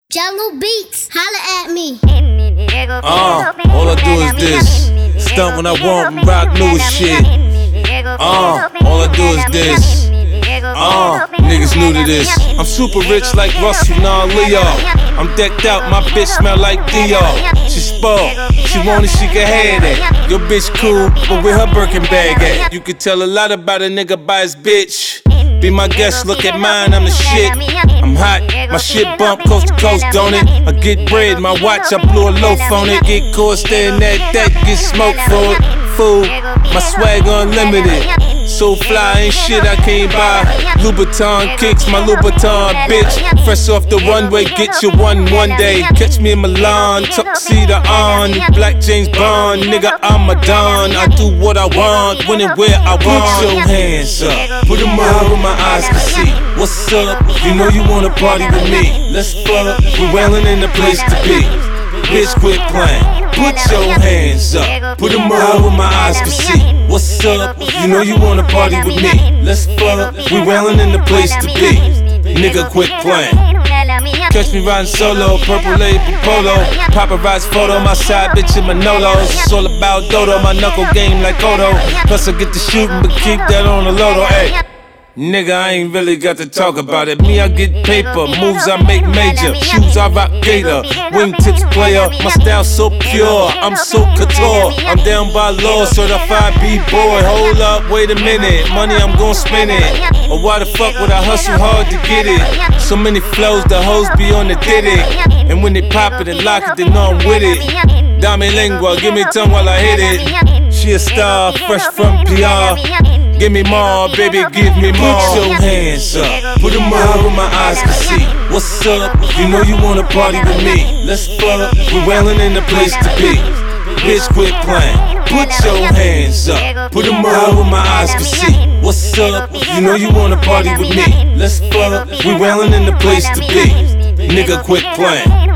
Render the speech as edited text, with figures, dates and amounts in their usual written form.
Jello Beats, holla at me. All I do is this. Stunt when I want and rock newest shit. All I do is this. Niggas new to this. I'm super rich like Russell, nah Leo. I'm decked out, my bitch smell like Dior. She spoiled, she want it, she can have that. Your bitch cool, but where her Birkin bag at? You can tell a lot about a nigga by his bitch. Be my guest, look at mine, I'm the shit. I'm hot, my shit bump coast to coast, don't it? I get bread, my watch, I blew a loaf on it. Get caught staring at that, get smoked for it. Fool, my swag unlimited. So fly, ain't shit I can't buy. Louboutin kicks, my Louboutin bitch. Fresh off the runway, get you one day. Catch me in Milan, tuxedo on. Black James Bond, nigga, I'm a don. I do what I want, when and where I want. Put your hands up, put them up where my eyes can see. What's up? You know you wanna party with me. Let's fuck, we're wailing in the place to be. Bitch, quit playing. Put your hands up, put them up where my eyes can see. What's up? You know you wanna party with me. Let's fuck, we wailing in the place to be. Nigga, quit playing. Catch me riding solo, purple label polo. Paparazzi photo, my side bitch in Manolos. It's all about Dodo, my knuckle game like Odo. Plus I get to shooting, but keep that on the lodo, ayy. Nigga, I ain't really got to talk about it. Me, I get paper, moves I make major. Shoes I rock gator, wingtips player. My style so pure, I'm so couture. I'm down by law, certified B-boy. Hold up, wait a minute, money I'm gon' spend it. Or why the fuck would I hustle hard to get it? So many flows, the hoes be on the diddy. And when they pop it and lock it, they know I'm with it. Dame lingua, give me tongue while I hit it. She a star, fresh from PR. Give me more, baby, give me more. Put your hands up, put them up where my eyes can see. What's up? You know you wanna party with me. Let's fuck, we're wailing in the place to be. Bitch, quit playing. Put your hands up, put them up where my eyes can see. What's up? You know you wanna party with me. Let's fuck, we're wailing in the place to be. Nigga, quit playing.